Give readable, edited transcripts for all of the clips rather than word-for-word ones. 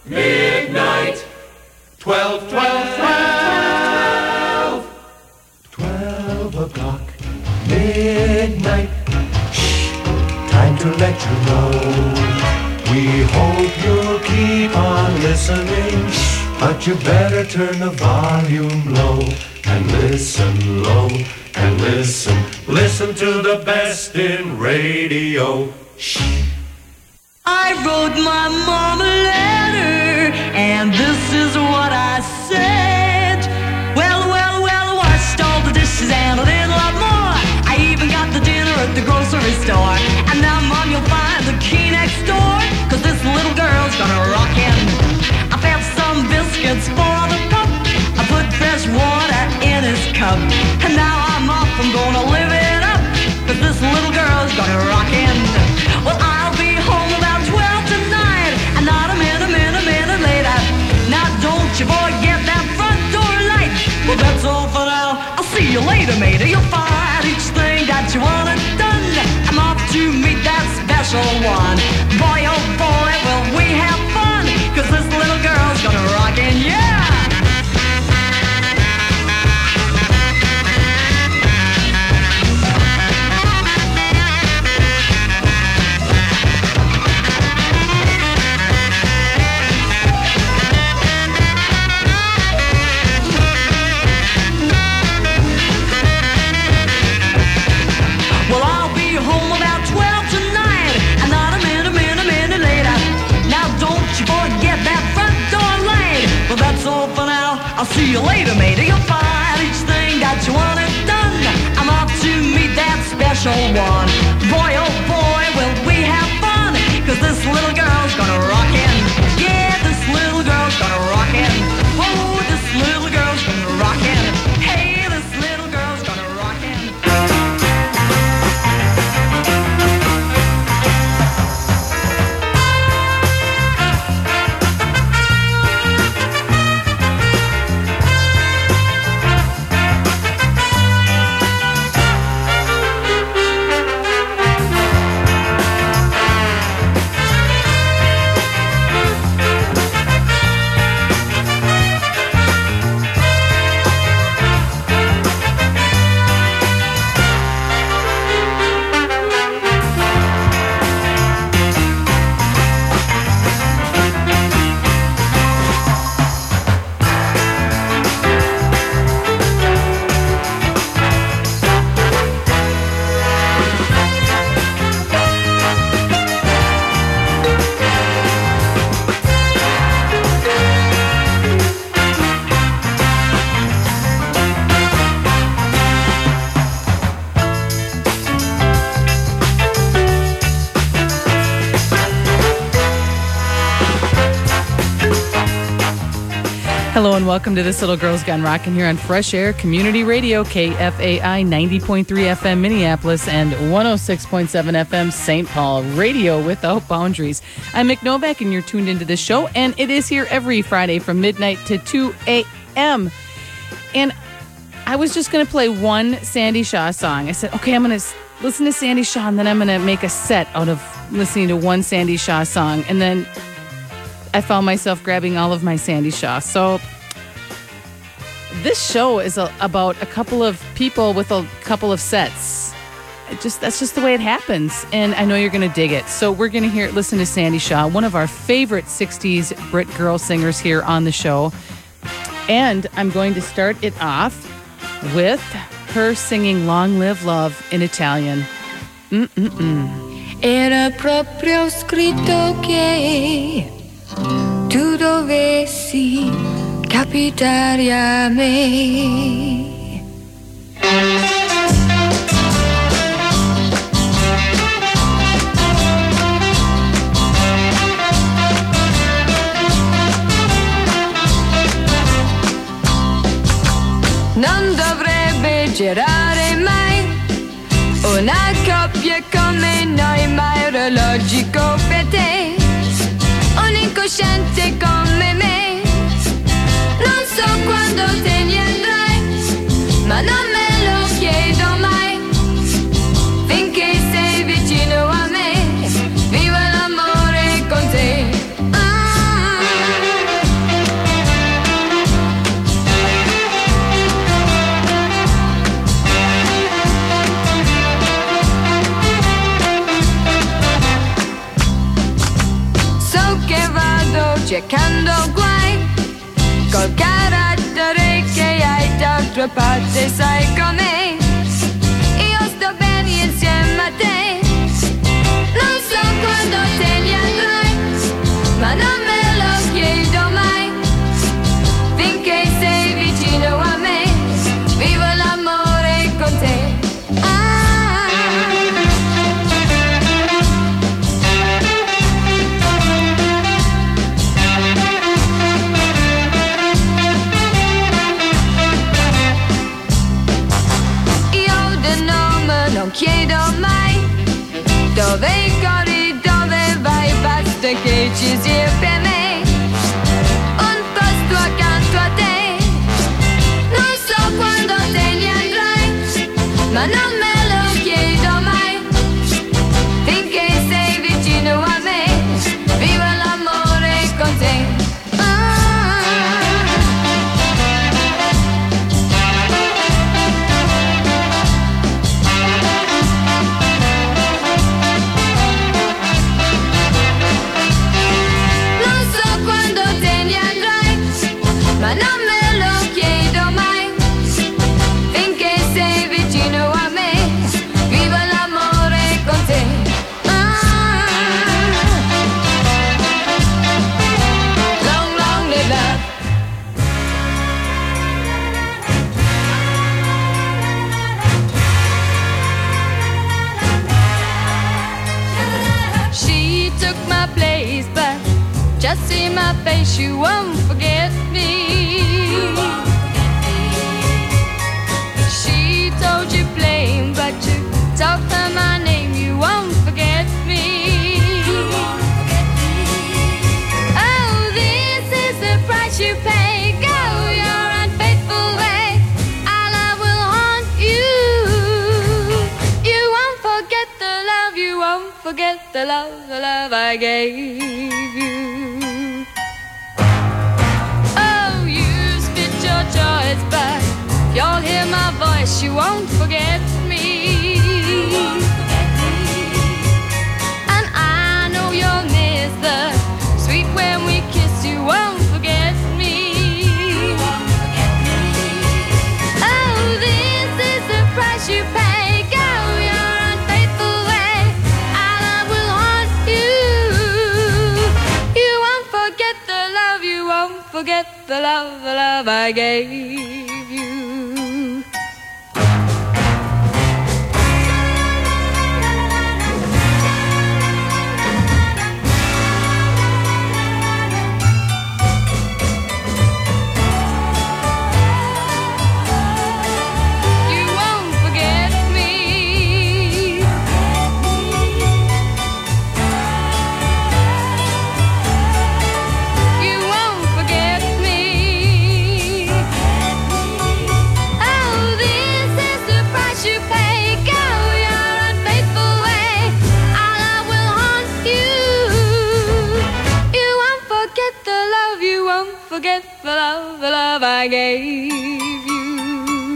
Midnight. 12, 12, 12. 12 o'clock. Midnight. Shh. Time to let you know. We hope you'll keep on listening. Shh. But you better turn the volume low. And listen low. And listen. Listen to the best in radio. Shh. I wrote my mom a letter, and this is what I said. Well, washed all the dishes and a little lot more. I even got the dinner at the grocery store. And now, Mom, you'll find the key next door, 'cause this little girl's gonna rock in. I found some biscuits for the pup. I put fresh water in his cup. And now I'm off, I'm gonna live it up, 'cause this little girl's gonna rock in. Well, I'll be home about 12 tonight, and not a minute later. Now don't you forget that front door light. Well, that's all for now. I'll see you later, matey. You'll find each thing that you wanted done. I'm off to meet that special one. Boy, oh boy, will we have fun, 'cause this little girl's gonna rock in, yeah! I'll see you later, matey. You'll find each thing that you wanted done. I'm off to meet that special one. Boy, oh boy, will we have fun, 'cause this little girl's gonna rock in. Yeah, this little girl's gonna rock in. Oh, this little girl's gonna rock in. Hey, this little girl's gonna rock in. Hello and welcome to This Little Girl's Gone Rockin' here on Fresh Air Community Radio, KFAI 90.3 FM Minneapolis and 106.7 FM St. Paul, radio without boundaries. I'm Mick Novak and you're tuned into this show, and it is here every Friday from midnight to 2 a.m. And I was just going to play one Sandy Shaw song. I said, okay, I'm going to listen to Sandy Shaw, and then I'm going to make a set out of listening to one Sandy Shaw song. And then I found myself grabbing all of my Sandy Shaw. So this show is about a couple of people with a couple of sets. That's just the way it happens. And I know you're going to dig it. So we're going to listen to Sandy Shaw, one of our favorite 60s Brit girl singers here on the show. And I'm going to start it off with her singing Long Live Love in Italian. Era proprio scritto che tu dovessi capitare a me. Non dovrebbe girare mai una coppia come noi, ma era logico per te, un incosciente come me. Non so quando te ne andrai, ma non me lo chiedo mai, finché sei vicino a me, viva l'amore con te. cercando guai, col carattere che hai d'altra parte, sai com'è. Io sto bene insieme a te, non so quando te ne andrai, ma non me lo chiedo mai, finché sei vicino a me, vivo l'amore con te. Non chiedo mai dove corri, dove vai, basta che ci sia per me un posto accanto a te. Non so quando te ne andrai, ma non me lo chiedo mai, finché sei vicino a me, vivo l'amore con te. Ma non me lo chiedo mai, finché sei vicino a me, vivo l'amore con te. Long, long live love. She took my place, but just see my face, you won't forget me. She told you plain, but you taught her my name, you won't forget me. Oh, this is the price you pay, go your unfaithful way, our love will haunt you. You won't forget the love, you won't forget the love I gave you. Oh, you spit your joys, but you'll hear my voice, you won't forget me. And I know you'll miss the sweet when we kiss, you won't forget me. Oh, this is the price you pay, go your unfaithful way, our love will haunt you. You won't forget the love, you won't forget the love I gave you. Forget the love I gave you.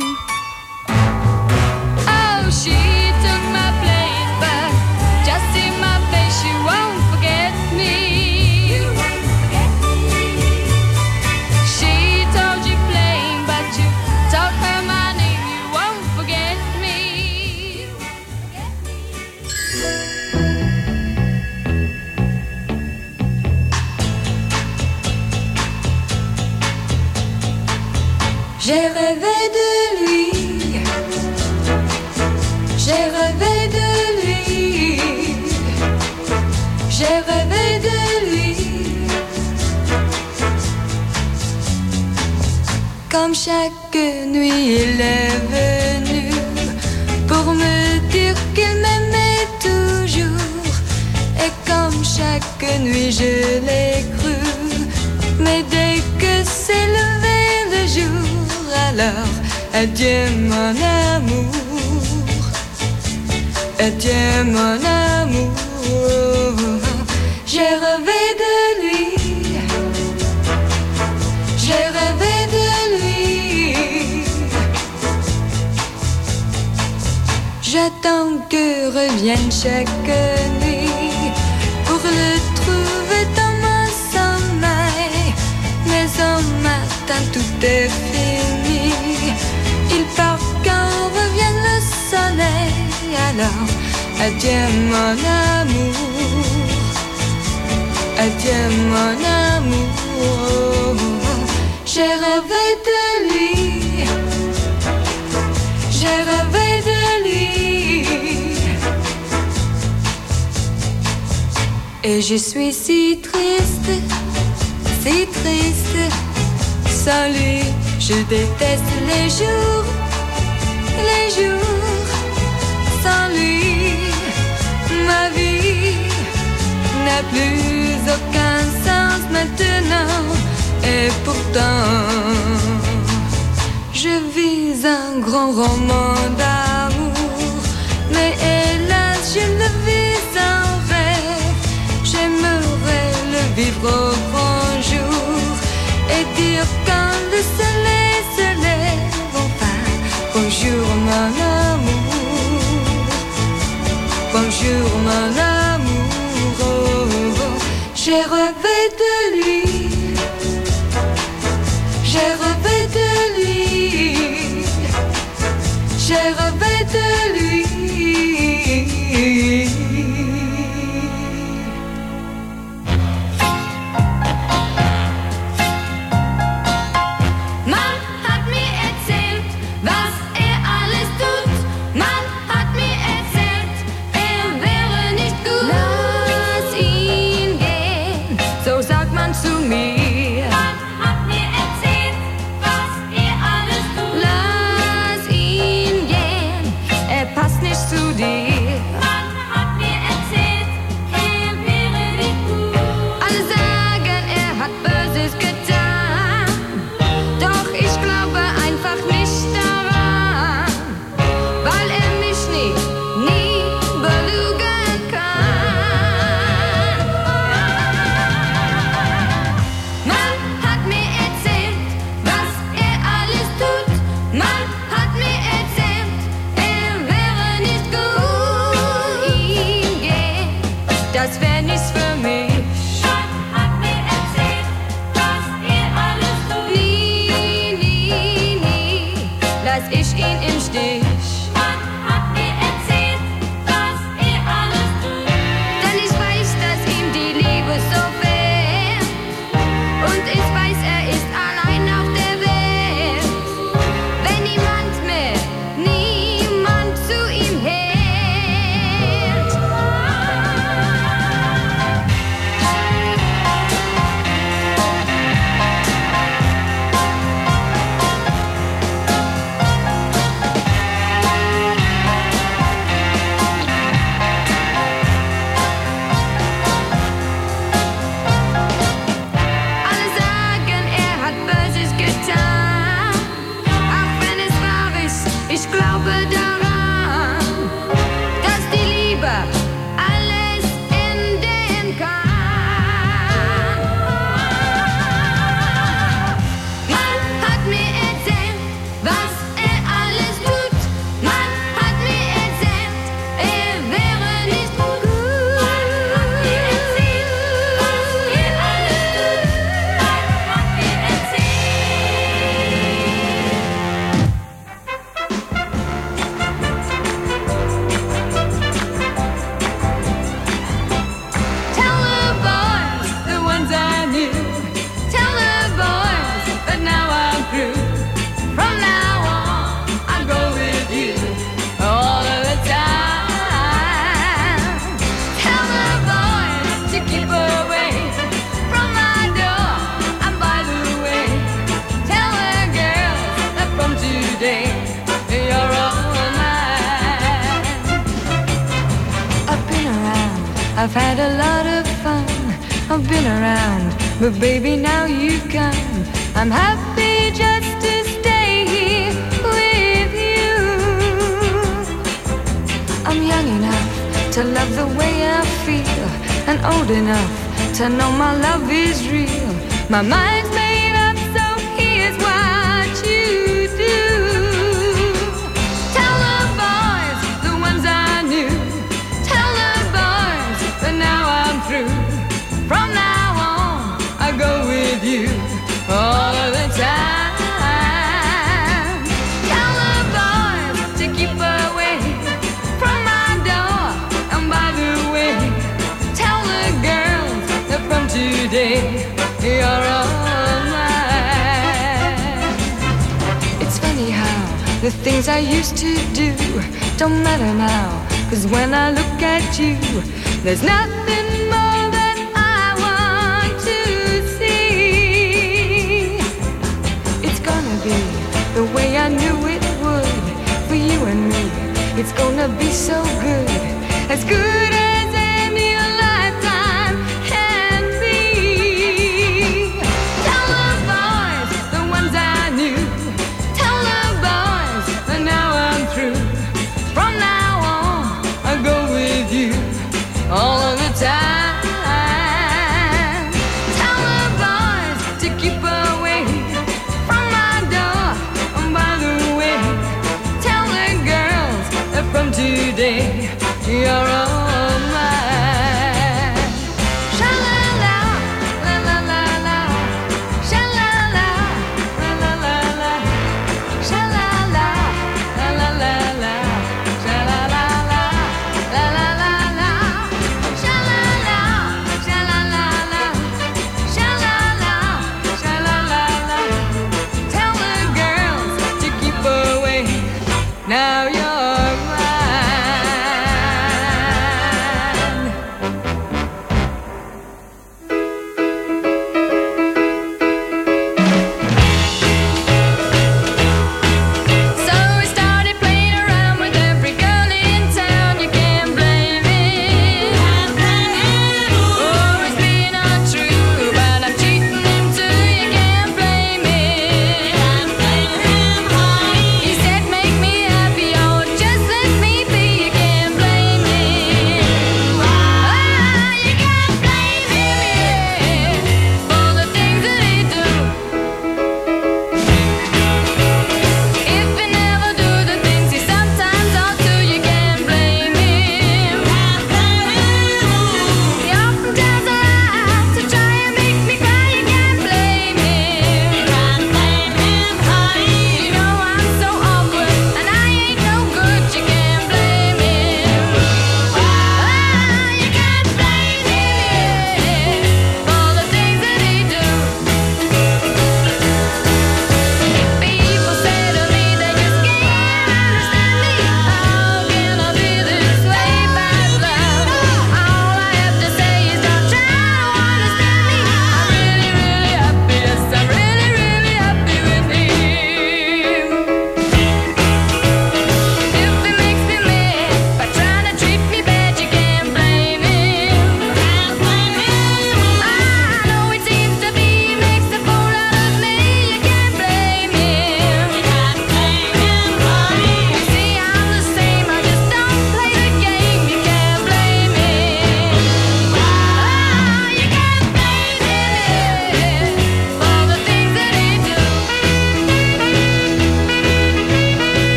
Oh, she took my place, but just in my face, you won't forget me. You won't forget me. She told you plain, but you taught her my name, you won't forget me. You won't forget me. J'ai rêvé de lui, j'ai rêvé de lui, j'ai rêvé de lui. Comme chaque nuit il est venu pour me dire qu'il m'aimait toujours. Et comme chaque nuit je l'ai cru, mais dès que s'est levé le jour, alors adieu mon amour, adieu mon amour. J'ai rêvé de lui, j'ai rêvé de lui. J'attends que revienne chaque nuit pour le trouver dans mon sommeil. demain tout est fini. Il part quand revienne le soleil. Alors adieu mon amour, adieu mon amour. J'ai rêvé de lui, j'ai rêvé de lui. Et je suis si triste, si triste. Sans lui, je déteste les jours sans lui. Ma vie n'a plus aucun sens maintenant. Et pourtant, je vis un grand roman d'amour. Mais hélas, je le vis en rêve. J'aimerais le vivre au grand jour et dire quand le soleil se lève enfin: bonjour mon amour, bonjour mon amour. Oh, oh. J'ai rêvé de lui, j'ai rêvé de lui, j'ai rêvé de lui. I've had a lot of fun, I've been around, but baby now you come. I'm happy just to stay here with you. I'm young enough to love the way I feel, and old enough to know my love is real. My mind's made up, so here's what you do. Tell the boys, the ones I knew, tell the boys that now I'm through. From now on, I go with you all of the time. day you're all mine. It's funny how the things I used to do don't matter now, 'cause when I look at you, there's nothing more that I want to see. It's gonna be the way I knew it would for you and me. It's gonna be so good, as good as any lifetime can be. Tell the boys, the ones I knew, tell the boys that now I'm through. From now on, I go with you all of the time.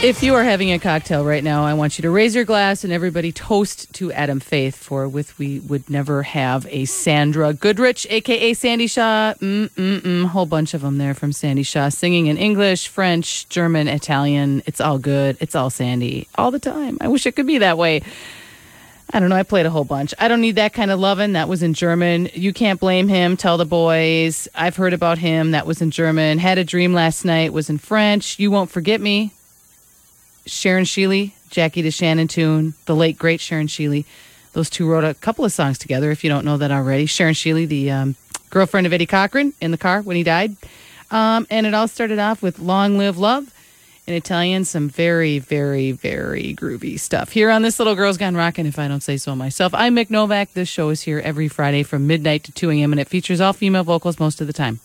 If you are having a cocktail right now, I want you to raise your glass and everybody toast to Adam Faith, for with we would never have a Sandra Goodrich, a.k.a. Sandy Shaw. Whole bunch of them there from Sandy Shaw, singing in English, French, German, Italian. It's all good. It's all Sandy all the time. I wish it could be that way. I don't know. I played a whole bunch. I don't need that kind of lovin'. That was in German. You Can't Blame Him. Tell the Boys. I've Heard About Him. That was in German. Had a Dream Last Night was in French. You Won't Forget Me. Sharon Shealy, Jackie DeShannon tune, the late, great Sharon Shealy. Those two wrote a couple of songs together, if you don't know that already. Sharon Shealy, the girlfriend of Eddie Cochran in the car when he died. And it all started off with Long Live Love in Italian. Some very, very, very groovy stuff here on This Little Girl's Gone Rockin', if I don't say so myself. I'm Mick Novak. This show is here every Friday from midnight to 2 a.m., and it features all female vocals most of the time.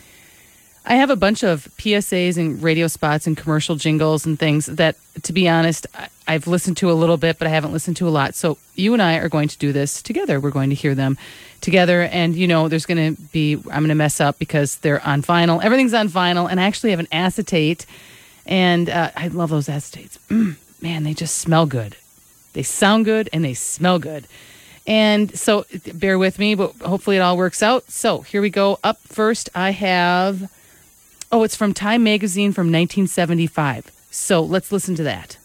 I have a bunch of PSAs and radio spots and commercial jingles and things that, to be honest, I've listened to a little bit, but I haven't listened to a lot. So you and I are going to do this together. We're going to hear them together. And, you know, there's going to be, I'm going to mess up because they're on vinyl. Everything's on vinyl. And I actually have an acetate. And I love those acetates. Man, they just smell good. They sound good and they smell good. And so bear with me, but hopefully it all works out. So here we go. Up first, I have... Oh, it's from Time Magazine from 1975. So let's listen to that.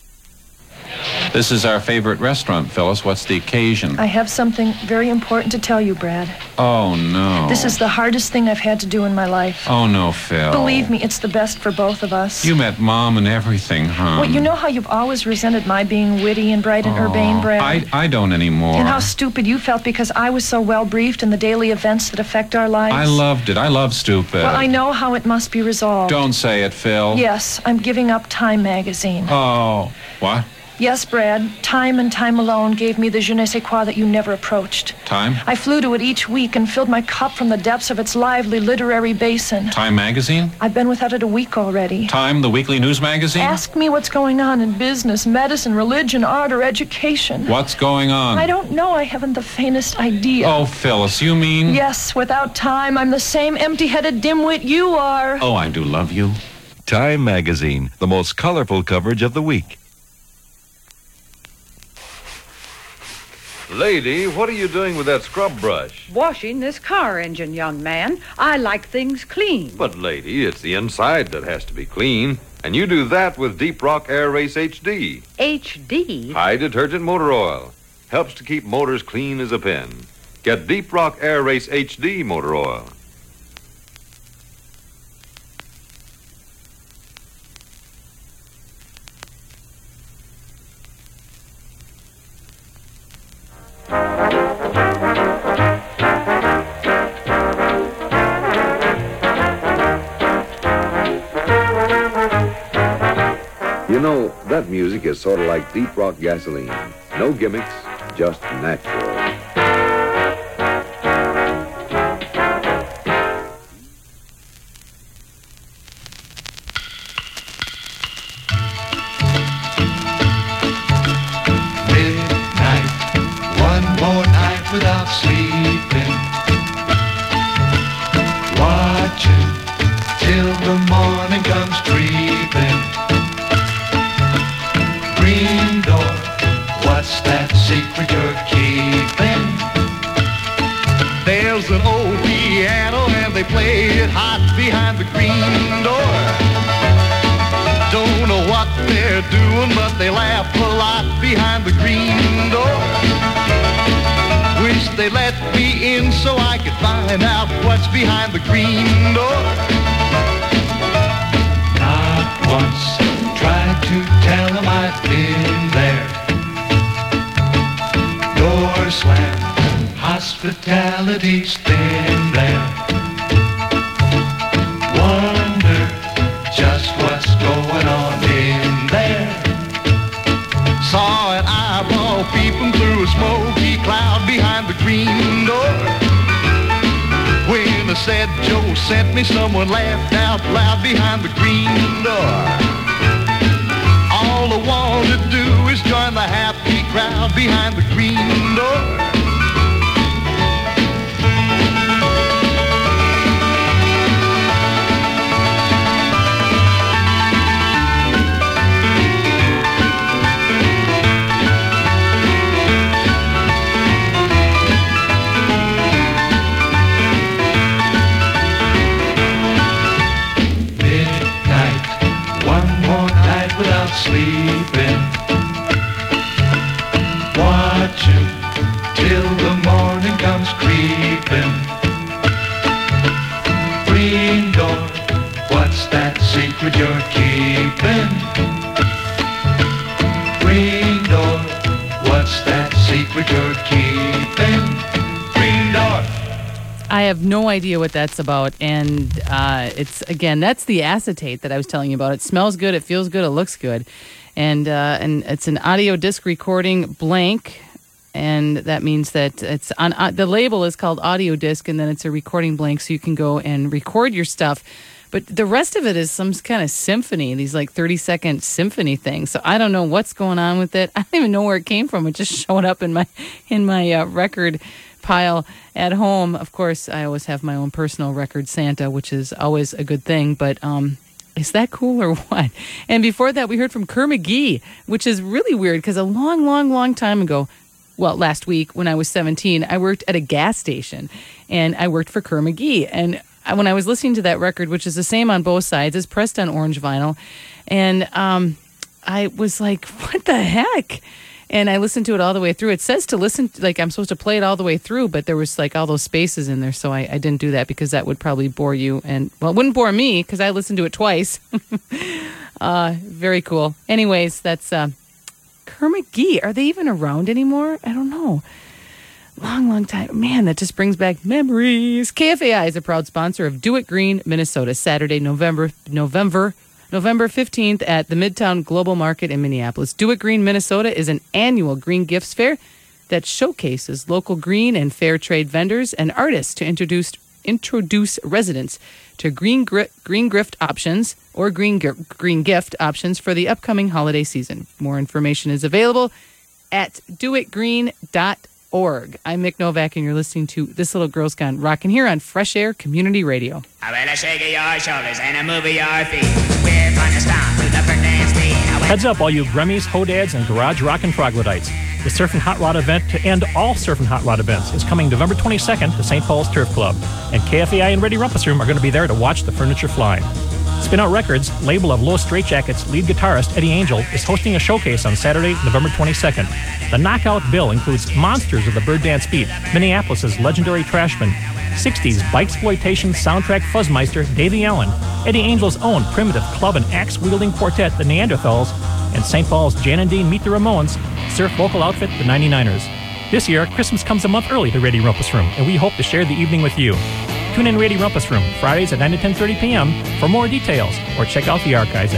This is our favorite restaurant, Phyllis. What's the occasion? I have something very important to tell you, Brad. Oh, no. This is the hardest thing I've had to do in my life. Oh, no, Phil. Believe me, it's the best for both of us. You met Mom and everything, huh? Well, you know how you've always resented my being witty and bright and urbane, Brad? I don't anymore. And how stupid you felt because I was so well briefed in the daily events that affect our lives. I loved it. I love stupid. Well, I know how it must be resolved. Don't say it, Phil. Yes, I'm giving up Time Magazine. Oh, what? Yes, Brad. Time and time alone gave me the je ne sais quoi that you never approached. Time? I flew to it each week and filled my cup from the depths of its lively literary basin. Time Magazine? I've been without it a week already. Time, the weekly news magazine? Ask me what's going on in business, medicine, religion, art, or education. What's going on? I don't know. I haven't the faintest idea. Oh, Phyllis, you mean? Yes, without Time, I'm the same empty-headed dimwit you are. Oh, I do love you. Time Magazine, the most colorful coverage of the week. Lady, what are you doing with that scrub brush? Washing this car engine, young man. I like things clean. But, lady, it's the inside that has to be clean. And you do that with Deep Rock Air Race HD. HD? High detergent motor oil. Helps to keep motors clean as a pin. Get Deep Rock Air Race HD motor oil. You know, that music is sort of like Deep Rock gasoline. No gimmicks, just natural. Midnight, one more night without sleeping. Watching till the morning comes creeping. Green door, what's that secret you're keeping? There's an old piano and they play it hot behind the green door. Don't know what they're doing, but they laugh a lot behind the green door. Wish they let me in so I could find out what's behind the green door. Not once tried to tell them I've been there. Door slammed, hospitality's thin there. Wonder just what's going on in there. Saw an eyeball peeping through a smoky cloud behind the green door. When I said Joe sent me, someone laughed out loud behind the green door. All I want to do is join the happy crowd behind the green door. good keeping. Green Door. I have no idea what that's about, and that's the acetate that I was telling you about. It smells good, it feels good, it looks good, and it's an audio disc recording blank, and that means that it's on the label is called audio disc, and then it's a recording blank, so you can go and record your stuff. But the rest of it is some kind of symphony, these like 30-second symphony things. So I don't know what's going on with it. I don't even know where it came from. It just showed up in my record pile at home. Of course, I always have my own personal record Santa, which is always a good thing. But is that cool or what? And before that, we heard from Kerr McGee, which is really weird because a long, long, long time ago, well, last week when I was 17, I worked at a gas station and I worked for Kerr McGee. And when I was listening to that record, which is the same on both sides, it's pressed on orange vinyl, and I was like, what the heck? And I listened to it all the way through. It says to listen, like I'm supposed to play it all the way through, but there was like all those spaces in there, so I didn't do that because that would probably bore you. And, well, it wouldn't bore me because I listened to it twice. Very cool. Anyways, that's Kerr McGee. Are they even around anymore? I don't know. Long, long time. Man, that just brings back memories. KFAI is a proud sponsor of Do It Green, Minnesota, Saturday, November 15th at the Midtown Global Market in Minneapolis. Do It Green, Minnesota is an annual green gifts fair that showcases local green and fair trade vendors and artists to introduce residents to green gift options or green gift options for the upcoming holiday season. More information is available at doitgreen.org. I'm Mick Novak, and you're listening to This Little Girl's Gone Rockin' here on Fresh Air Community Radio. I better shake your shoulders and move your feet. We're gonna stomp to the breakdance beat. Heads up, all you Gremmys, Hodads, and Garage Rockin' Troglodytes. The Surfin' Hot Rod event to end all Surfin' Hot Rod events is coming November 22nd to St. Paul's Turf Club, and KFAI and Ready Rumpus Room are going to be there to watch the furniture fly. Spin Out Records, label of Los Straitjackets lead guitarist Eddie Angel, is hosting a showcase on Saturday, November 22nd. The knockout bill includes monsters of the bird dance beat, Minneapolis' legendary Trashman, 60s bikesploitation soundtrack fuzzmeister Davey Allen, Eddie Angel's own primitive club and axe-wielding quartet, the Neanderthals, and St. Paul's Jan and Dean Meet the Ramones, surf vocal outfit, the 99ers. This year, Christmas comes a month early to Ready Rumpus Room, and we hope to share the evening with you. Tune in Ready Rumpus Room, Fridays at 9 to 10:30 p.m. for more details, or check out the archives at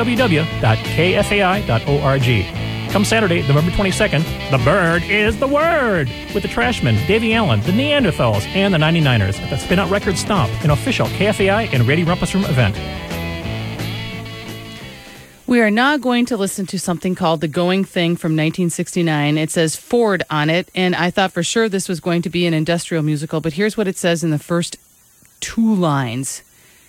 www.kfai.org. Come Saturday, November 22nd, the bird is the word, with the Trashmen, Davey Allen, the Neanderthals, and the 99ers at the Spin Out Records Stomp, an official KFAI and Ready Rumpus Room event. We are now going to listen to something called The Going Thing from 1969. It says Ford on it, and I thought for sure this was going to be an industrial musical, but here's what it says in the first two lines.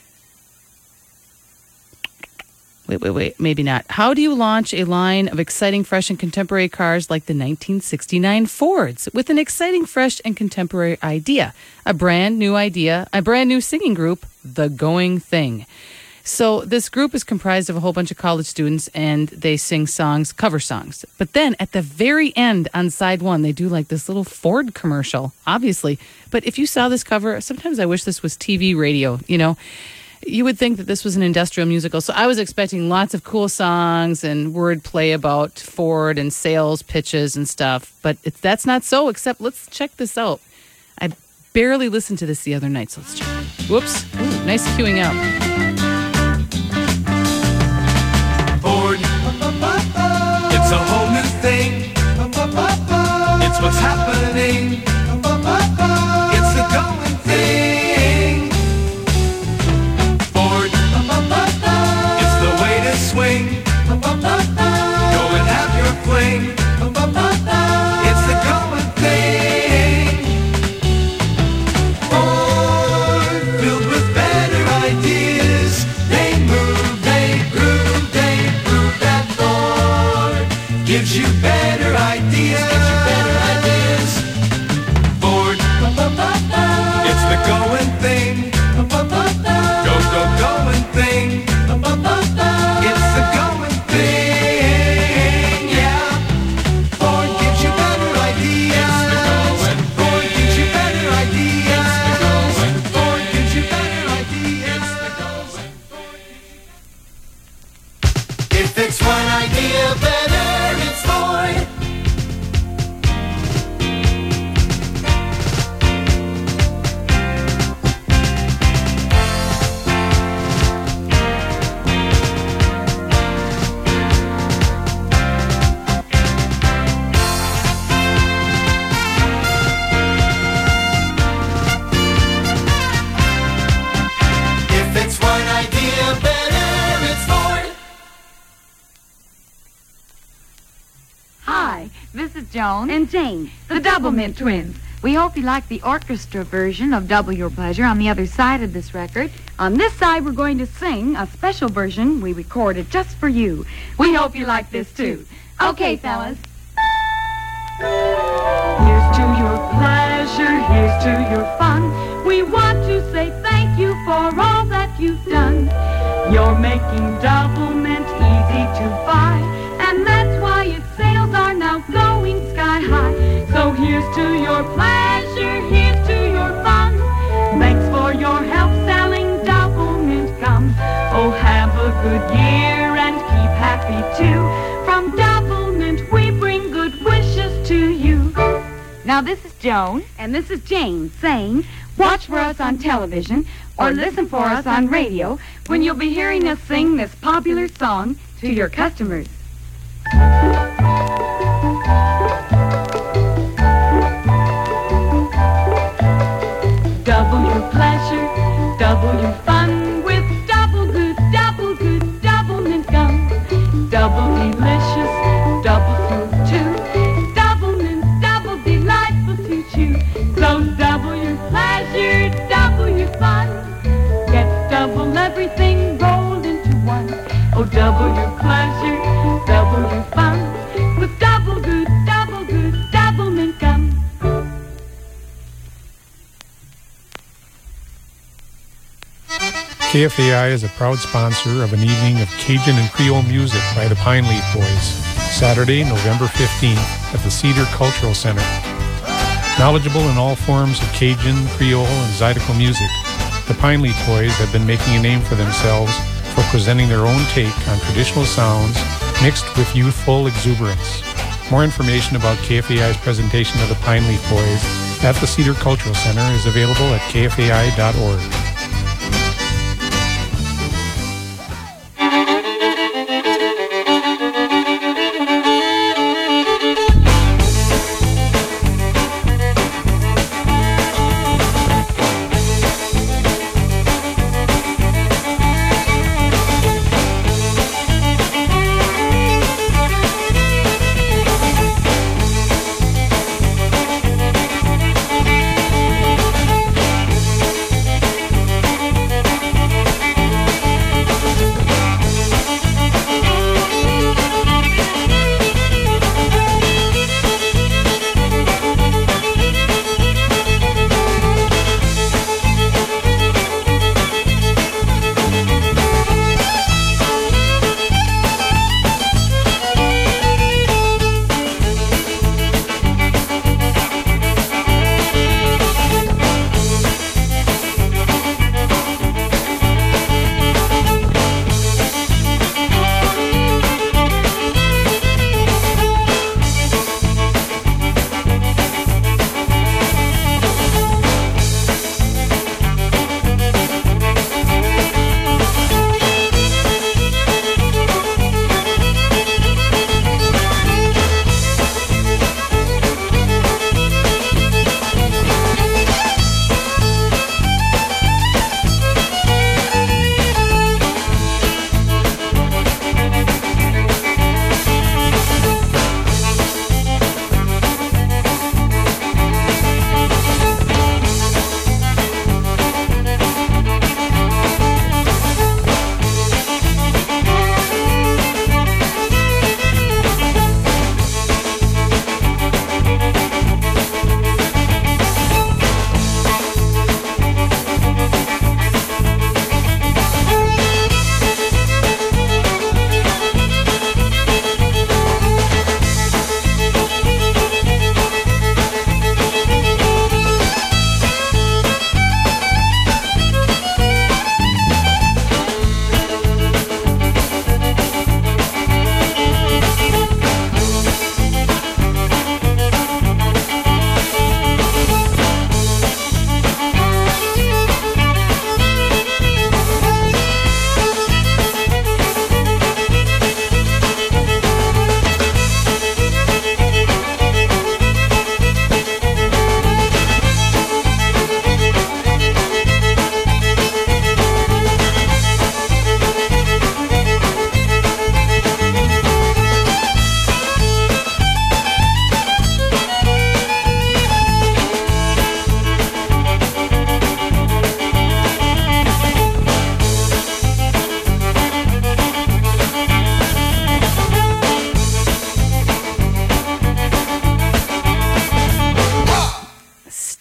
Wait, maybe not. How do you launch a line of exciting, fresh, and contemporary cars like the 1969 Fords with an exciting, fresh, and contemporary idea? A brand new idea, a brand new singing group, The Going Thing. So this group is comprised of a whole bunch of college students, and they sing songs, cover songs. But then at the very end on side one, they do like this little Ford commercial, obviously. But if you saw this cover, sometimes I wish this was TV radio, you know. You would think that this was an industrial musical. So I was expecting lots of cool songs and wordplay about Ford and sales pitches and stuff. But that's not so, except let's check this out. I barely listened to this the other night, so let's check. Whoops. Ooh, nice queuing out. Ford, it's a whole new thing. It's what's happening. It's the going thing. Ford, it's the way to swing. Go and have your fling. It's the going thing. Ford, filled with better ideas. They move, they groove, they prove that Ford gives you better ideas. Ford, it's the going thing. Going thing. It's the going thing, yeah. Ford gives you better ideas. Ford gives you better ideas. Ford gives you better ideas. If it's one idea better, it's Ford. Hi, this is Joan and Jane, the Doublemint Twins. We hope you like the orchestra version of Double Your Pleasure on the other side of this record. On this side, we're going to sing a special version we recorded just for you. We hope you like this, too. Okay, fellas. Here's to your pleasure, here's to your fun. We want to say thank you for all that you've done. You're making Doublemint easy to buy, and that's why its sales are now going sky high. So here's to your pleasure, here's to your fun. Thanks for your help selling Doublemint gum. Oh, have a good year and keep happy too. From Doublemint we bring good wishes to you. Now this is Joan. And this is Jane saying, watch for us on television or listen for us on radio when you'll be hearing us sing this popular song to your customers. Double your pleasure, double your fun with double good Doublemint gum. Double delicious, double smooth too. Doublemint, double delightful to chew. So double your pleasure, double your fun. Get double everything rolled into one. Oh, double your pleasure, double your fun with double good Doublemint gum. KFAI is a proud sponsor of an evening of Cajun and Creole music by the Pine Leaf Boys, Saturday, November 15th at the Cedar Cultural Center. Knowledgeable in all forms of Cajun, Creole, and Zydeco music, the Pine Leaf Boys have been making a name for themselves for presenting their own take on traditional sounds mixed with youthful exuberance. More information about KFAI's presentation of the Pine Leaf Boys at the Cedar Cultural Center is available at kfai.org.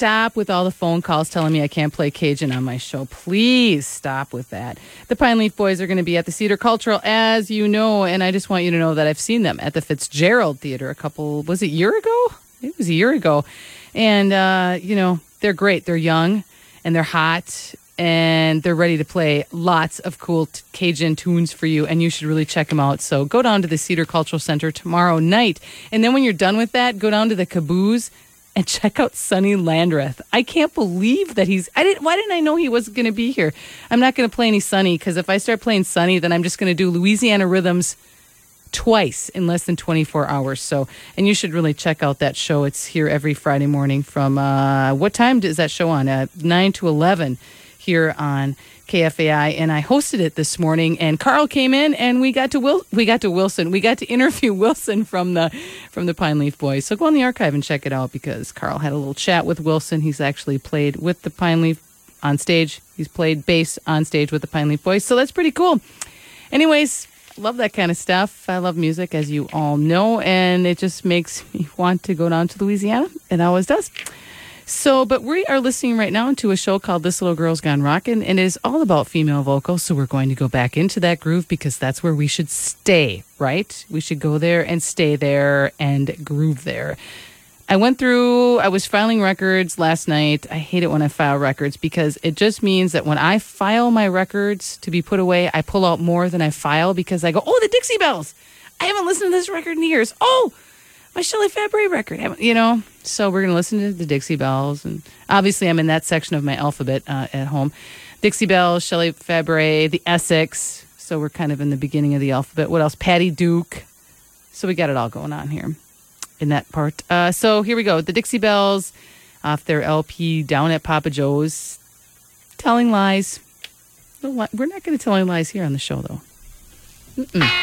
stop with all the phone calls telling me I can't play Cajun on my show. Please stop with that. The Pine Leaf Boys are going to be at the Cedar Cultural, as you know, and I just want you to know that I've seen them at the Fitzgerald Theater was it a year ago? It was a year ago. And, they're great. They're young, and they're hot, and they're ready to play lots of cool Cajun tunes for you, and you should really check them out. So go down to the Cedar Cultural Center tomorrow night, and then when you're done with that, go down to the Caboose and check out Sonny Landreth. I can't believe that why didn't I know he wasn't going to be here? I'm not going to play any Sonny, because if I start playing Sonny, then I'm just going to do Louisiana Rhythms twice in less than 24 hours. So, and you should really check out that show. It's here every Friday morning from, what time is that show on? 9 to 11 here on KFAI, and I hosted it this morning, and Carl came in, and we got to interview Wilson from the Pine Leaf Boys. So go on the archive and check it out, because Carl had a little chat with Wilson. He's actually played with the Pine Leaf on stage. He's played bass on stage with the Pine Leaf Boys, so that's pretty cool. Anyways, love that kind of stuff. I love music, as you all know, and it just makes me want to go down to Louisiana. It always does. So, but we are listening right now to a show called This Little Girl's Gone Rockin', and it is all about female vocals. So we're going to go back into that groove, because that's where we should stay, right? We should go there and stay there and groove there. I was filing records last night. I hate it when I file records, because it just means that when I file my records to be put away, I pull out more than I file, because I go, oh, the Dixie Bells. I haven't listened to this record in years. Oh, my Shelley Fabre record, So we're going to listen to the Dixie Bells. And obviously I'm in that section of my alphabet at home. Dixie Bells, Shelley Fabre, the Essex. So we're kind of in the beginning of the alphabet. What else? Patty Duke. So we got it all going on here in that part. So here we go. The Dixie Bells off their LP Down at Papa Joe's. Telling Lies. We're not going to tell any lies here on the show, though. Mm-mm.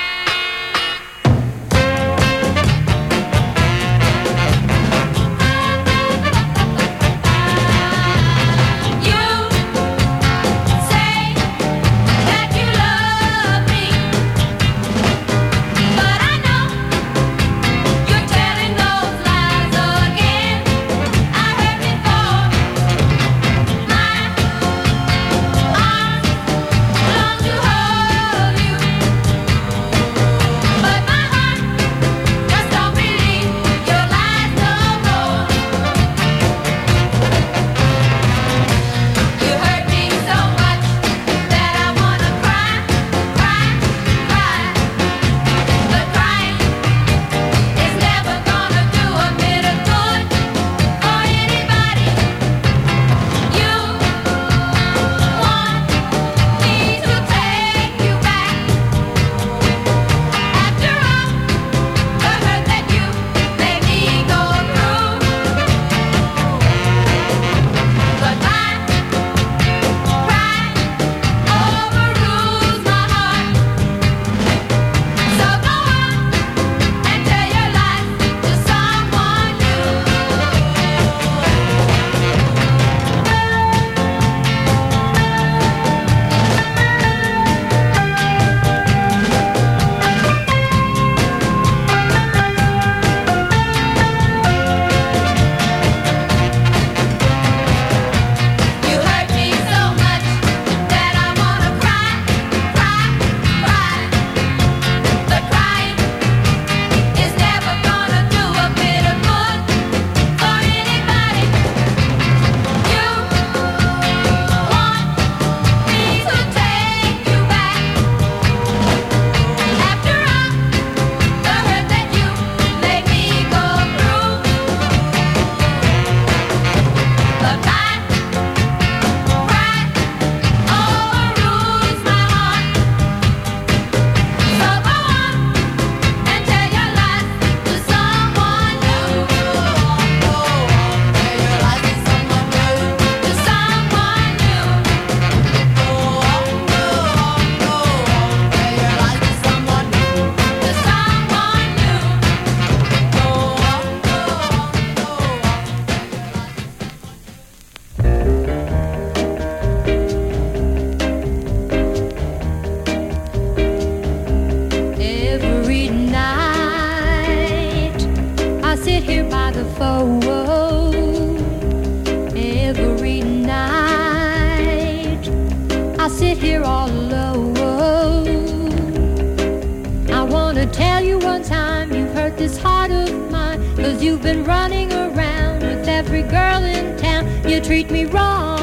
treat me wrong.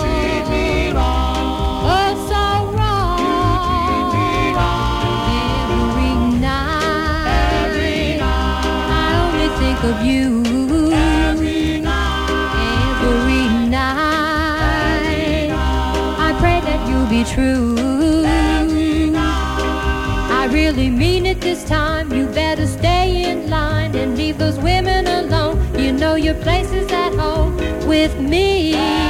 Oh, so wrong. Every night I only think of you. Every night I pray that you'll be true. I really mean it this time. You better stay in line and leave those women alone. You know your place is at home with me.